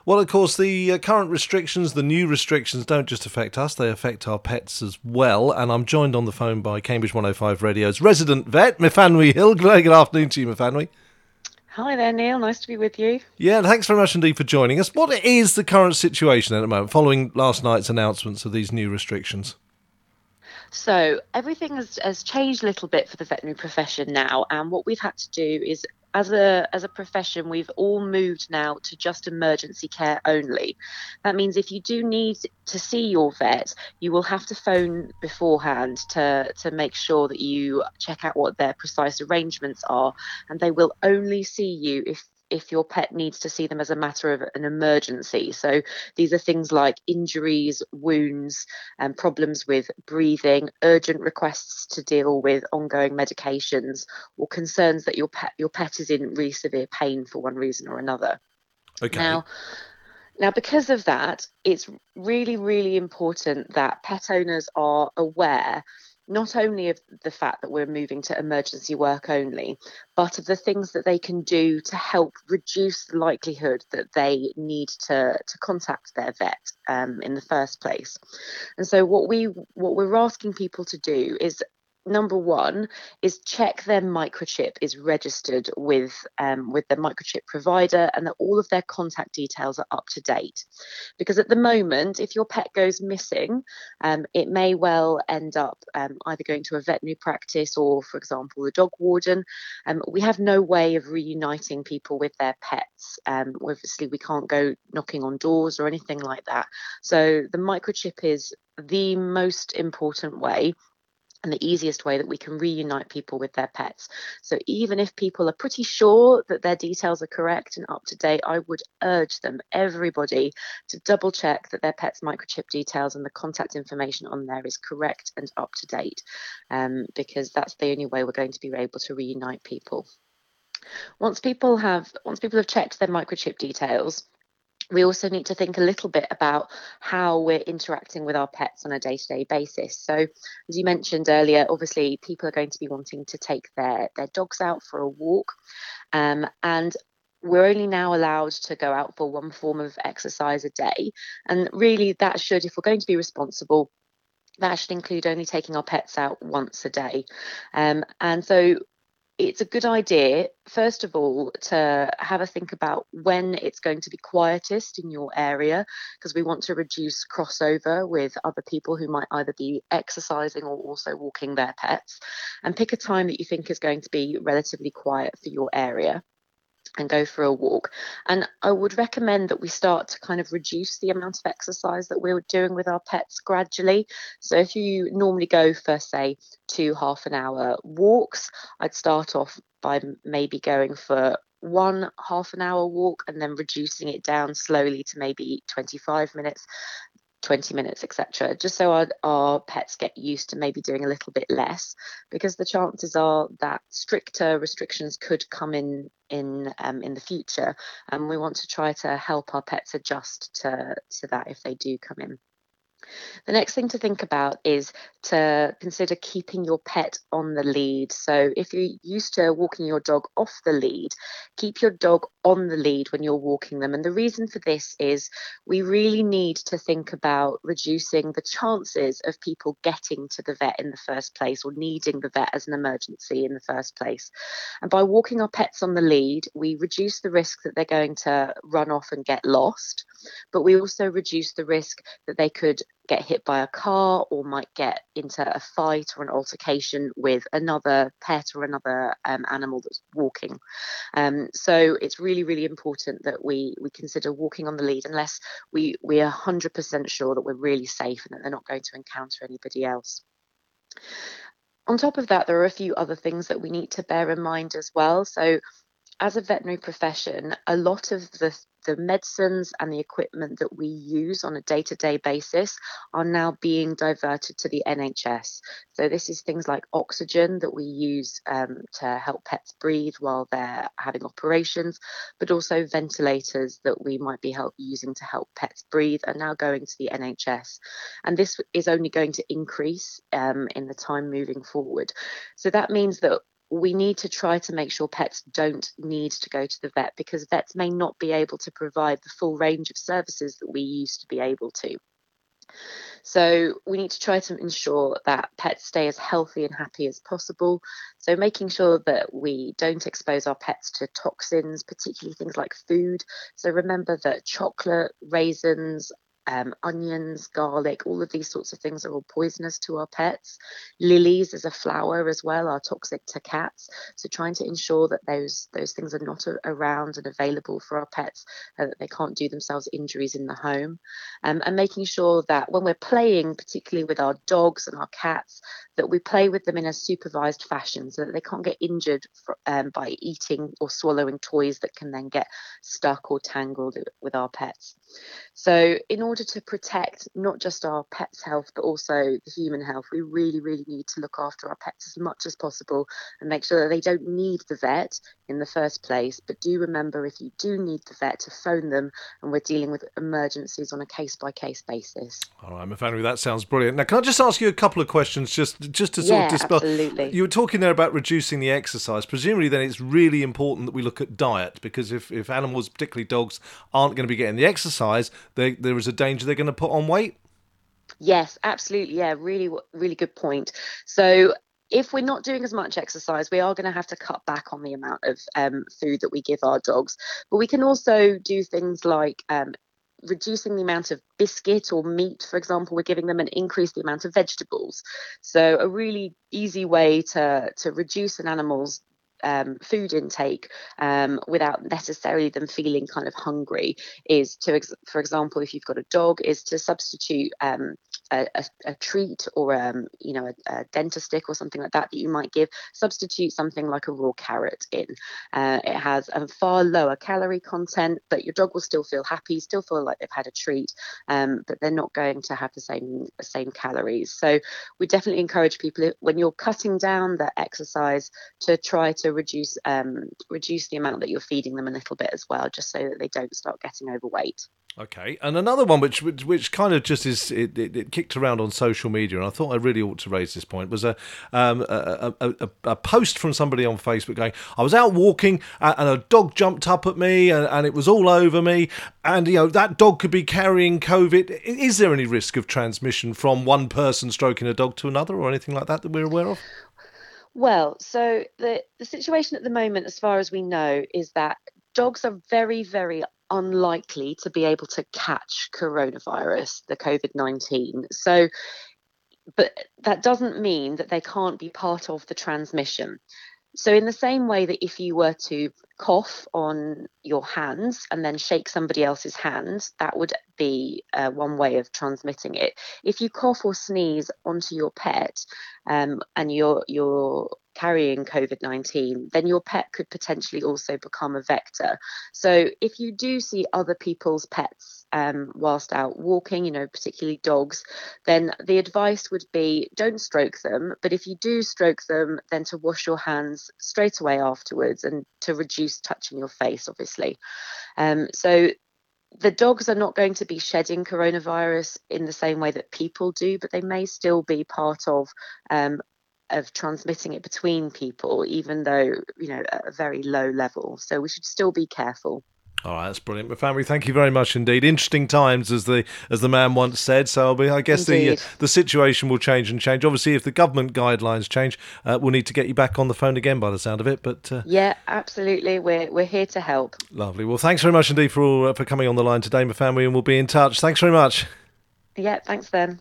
Well, of course, the current restrictions, the new restrictions, don't just affect us, they affect our pets as well. And I'm joined on the phone by Cambridge 105 Radio's resident vet, Myfanwy Hill. Good afternoon to you, Myfanwy. Hi there, Neil. Nice to be with you. Yeah, thanks very much indeed for joining us. What is the current situation at the moment following last night's announcements of these new restrictions? So, everything has changed a little bit for the veterinary profession now, and what we've had to do is, as a profession, we've all moved now to just emergency care only. That means if you do need to see your vet, you will have to phone beforehand to make sure that you check out what their precise arrangements are, and they will only see you if your pet needs to see them as a matter of an emergency. So these are things like injuries, wounds, and problems with breathing, urgent requests to deal with ongoing medications, or concerns that your pet is in really severe pain for one reason or another. Okay. Now, now, because of that, it's really, really important that pet owners are aware not only of the fact that we're moving to emergency work only, but of the things that they can do to help reduce the likelihood that they need to contact their vet in the first place. And so, what we're asking people to do is number one is check their microchip is registered with the microchip provider and that all of their contact details are up to date. Because at the moment, if your pet goes missing, it may well end up either going to a veterinary practice or, for example, the dog warden. We have no way of reuniting people with their pets. Obviously, we can't go knocking on doors or anything like that. So the microchip is the most important way and the easiest way that we can reunite people with their pets. So even if people are pretty sure that their details are correct and up to date, I would urge them, everybody, to double check that their pet's microchip details and the contact information on there is correct and up to date, because that's the only way we're going to be able to reunite people. Once people have checked their microchip details, we also need to think a little bit about how we're interacting with our pets on a day-to-day basis. So, as you mentioned earlier, obviously people are going to be wanting to take their dogs out for a walk, and we're only now allowed to go out for one form of exercise a day. And really, that should, if we're going to be responsible, that should include only taking our pets out once a day. And so it's a good idea, first of all, to have a think about when it's going to be quietest in your area, because we want to reduce crossover with other people who might either be exercising or also walking their pets, and pick a time that you think is going to be relatively quiet for your area and go for a walk. And I would recommend that we start to kind of reduce the amount of exercise that we're doing with our pets gradually. So if you normally go for, say, 2 half-an-hour walks, I'd start off by maybe going for one half-an-hour walk and then reducing it down slowly to maybe 25 minutes, 20 minutes, etc., just so our pets get used to maybe doing a little bit less, because the chances are that stricter restrictions could come in the future, and we want to try to help our pets adjust to that if they do come in. The next thing to think about is to consider keeping your pet on the lead. So, if you're used to walking your dog off the lead, keep your dog on the lead when you're walking them. And the reason for this is we really need to think about reducing the chances of people getting to the vet in the first place or needing the vet as an emergency in the first place. And by walking our pets on the lead, we reduce the risk that they're going to run off and get lost, but we also reduce the risk that they could get hit by a car or might get into a fight or an altercation with another pet or another animal that's walking. So it's really, really important that we consider walking on the lead unless we are 100% sure that we're really safe and that they're not going to encounter anybody else. On top of that, there are a few other things that we need to bear in mind as well. So as a veterinary profession, a lot of the medicines and the equipment that we use on a day-to-day basis are now being diverted to the NHS. So this is things like oxygen that we use to help pets breathe while they're having operations, but also ventilators that we might be using to help pets breathe are now going to the NHS. And this is only going to increase in the time moving forward. So that means that we need to try to make sure pets don't need to go to the vet, because vets may not be able to provide the full range of services that we used to be able to. So we need to try to ensure that pets stay as healthy and happy as possible. So making sure that we don't expose our pets to toxins, particularly things like food. So remember that chocolate, raisins, onions, garlic, all of these sorts of things are all poisonous to our pets. Lilies as a flower as well are toxic to cats. So trying to ensure that those things are not around and available for our pets, that they can't do themselves injuries in the home. And making sure that when we're playing, particularly with our dogs and our cats, that we play with them in a supervised fashion so that they can't get injured by eating or swallowing toys that can then get stuck or tangled with our pets. So in order to protect not just our pets' health, but also the human health, we really, really need to look after our pets as much as possible and make sure that they don't need the vet in the first place. But do remember, if you do need the vet, to phone them, and we're dealing with emergencies on a case-by-case basis. All right, Mifanoui, that sounds brilliant. Now, can I just ask you a couple of questions just to sort of dispel? Absolutely. You were talking there about reducing the exercise. Presumably then it's really important that we look at diet, because if animals, particularly dogs, aren't going to be getting the exercise, there is a danger they're going to put on weight. Yes, absolutely. Yeah, really, really good point. So if we're not doing as much exercise, we are going to have to cut back on the amount of food that we give our dogs. But we can also do things like reducing the amount of biscuit or meat, for example, we're giving them, and increase the amount of vegetables. So a really easy way to reduce an animal's food intake without necessarily them feeling kind of hungry is to, for example, if you've got a dog, is to substitute a treat or a dentist stick or something like that you might give. Substitute something like a raw carrot in. It has a far lower calorie content, but your dog will still feel happy, still feel like they've had a treat, but they're not going to have the same calories. So we definitely encourage people, when you're cutting down the exercise, to try to reduce the amount that you're feeding them a little bit as well, just so that they don't start getting overweight. Okay, and another one which kind of just is it kicked around on social media, and I thought I really ought to raise this point, was a post from somebody on Facebook going, I was out walking and a dog jumped up at me and it was all over me, and that dog could be carrying COVID. Is there any risk of transmission from one person stroking a dog to another, or anything like that we're aware of? Well, so the situation at the moment, as far as we know, is that dogs are very, very unlikely to be able to catch coronavirus, the COVID-19. So, but that doesn't mean that they can't be part of the transmission. So in the same way that if you were to cough on your hands and then shake somebody else's hands, that would be one way of transmitting it. If you cough or sneeze onto your pet and you're carrying COVID-19, then your pet could potentially also become a vector. So if you do see other people's pets whilst out walking, particularly dogs, then the advice would be, don't stroke them. But if you do stroke them, then to wash your hands straight away afterwards, and to reduce touching your face, obviously. So the dogs are not going to be shedding coronavirus in the same way that people do, but they may still be part of transmitting it between people, even though, at a very low level. So we should still be careful. All right, that's brilliant. Mifanoui, thank you very much indeed. Interesting times, as the man once said. So I guess the situation will change. Obviously, if the government guidelines change, we'll need to get you back on the phone again, by the sound of it. But yeah, absolutely, we're here to help. Lovely. Well, thanks very much indeed for coming on the line today, Mifanoui, and we'll be in touch. Thanks very much. Yeah, thanks then.